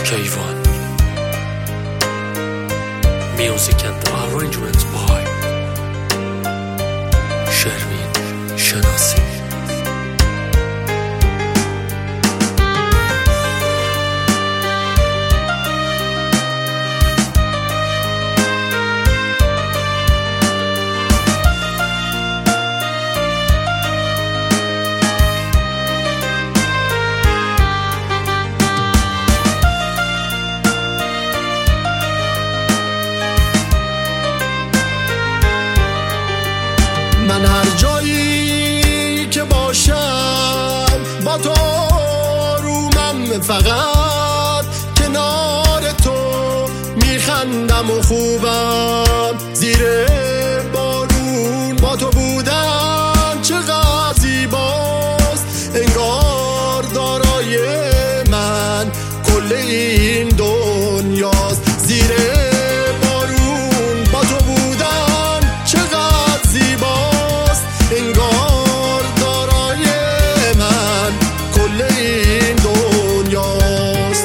K1. Music and arrangements by شروین شناسی. من هر جایی که باشم با تو رومم، فقط کنار تو میخندم و خوبم. زیر بارون با تو بودن چقدر زیباست، انگار دارای من کل این دنیاست. زیر بارون با تو بودن چقدر زیباست، انگار دارای من کل این دنیاست.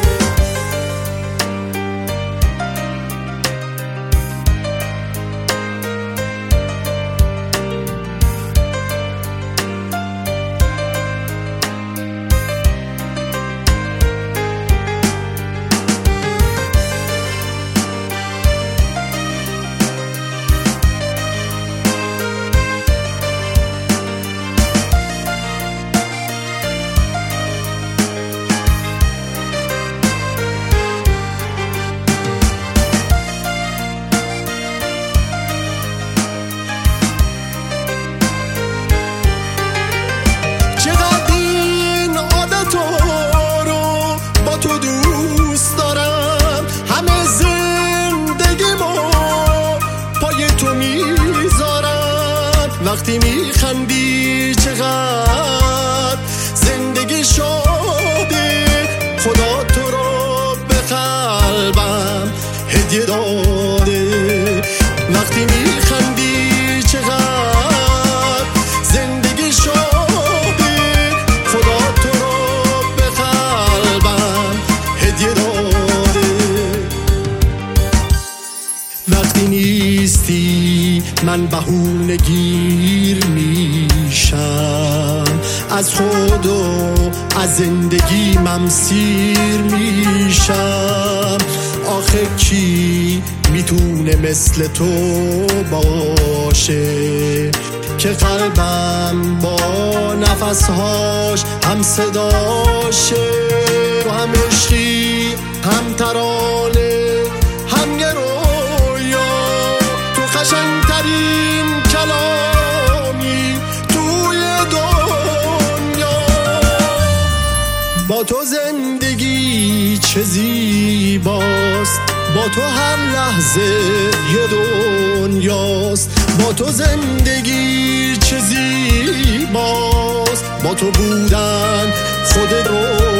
وقتی میخندی چقدر زندگی شده، خدا تو رو به قلبم هدیه داده. وقتی میخندی چقدر زندگی شده، خدا تو رو به قلبم هدیه داده. وقتی نیستی من بهونه گیر میشم، از خود و از زندگی من سیر میشم. آخه کی میتونه مثل تو باشه که قلبم با نفسهاش هم صداشه، تو هم عشقی هم ترانه هم یه رویا، تو قشنگترین کلامی توی دنیا. با تو زندگی چه زیباست، با تو هر لحظه یه دنیاست. با تو زندگی چه زیباست، با تو بودن خود رو